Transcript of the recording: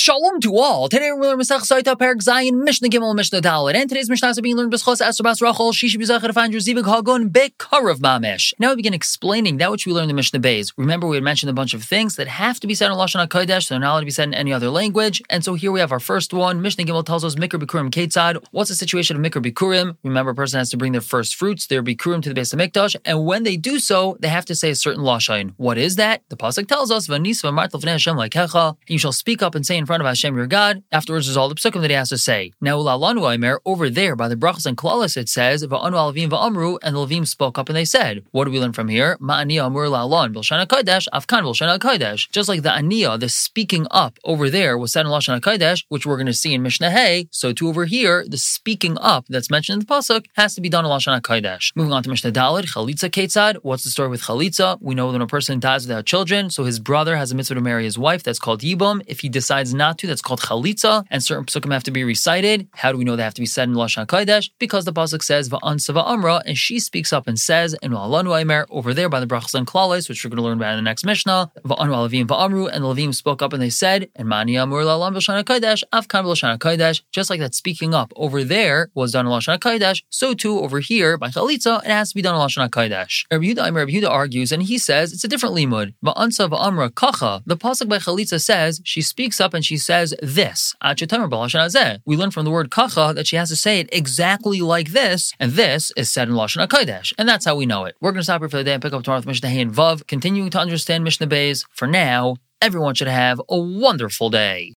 Shalom to all. Today we're learning Masech Saita Perek Zayin Mishnah Gimel Mishnah Dalet, and today's Mishnah is being learned B'schos Esther Bas Rachel Shishi B'Zachar Fanju Zivig Hagun Bekarav Mamish. Now we begin explaining that which we learned in Mishnah Beis. Remember, we had mentioned a bunch of things that have to be said in Lashon HaKodesh, so they're not allowed to be said in any other language. And so here we have our first one. Mishnah Gimel tells us Mikra Bikurim Ketzad. What's the situation of Mikra Bikurim? Remember, a person has to bring their first fruits, their Bikurim, to the Beis HaMikdash, and when they do so, they have to say a certain Lashon. What is that? The pasuk tells us V'nis v'amart l'fnei Hashem la'kecha. You shall speak up and say in front of Hashem your God. Afterwards, there's all the psukim that he has to say. Now, Ulalanu Aimer, over there by the brachas and klalas, it says V'anu alavim v'amru, and the Levim spoke up and they said. What do we learn from here? Ma'aniya amur la'alon b'lshon hakodesh afkan b'lshon hakodesh. Just like the aniya, the speaking up over there was said in Lashon hakodesh, which we're going to see in Mishnah Hay. So too over here, the speaking up that's mentioned in the pasuk has to be done in Lashon hakodesh. Moving on to Mishnah Dalet, Chalitza Ketzad. What's the story with Chalitza? We know when a person dies without children, so his brother has a mitzvah to marry his wife. That's called Yibum. If he decides not to, that's called Chalitza, and certain psukim have to be recited. How do we know they have to be said in Lashon HaKodesh? Because the pasuk says Va'ansa va'amra, and she speaks up and says, and Alanu Aimer, over there by the brachas and klalos, which we're going to learn about in the next Mishnah, Va'anu alavim va'amru, and the Levim spoke up and they said, and Mani amur la'alam b'lshon HaKodesh afkan b'lshon HaKodesh. Just like that speaking up over there was done in Lashon HaKodesh, so too over here by Chalitza it has to be done in Lashon HaKodesh. Rabbi Yehuda argues, and he says it's a different limud. Va'ansa va'amra kacha. The pasuk by Chalitza says she speaks up and she says this. We learn from the word kacha that she has to say it exactly like this, and this is said in Lashon HaKodesh, and that's how we know it. We're going to stop here for the day and pick up tomorrow with Mishnah Hay and Vav, continuing to understand Mishnah Beis. For now, everyone should have a wonderful day.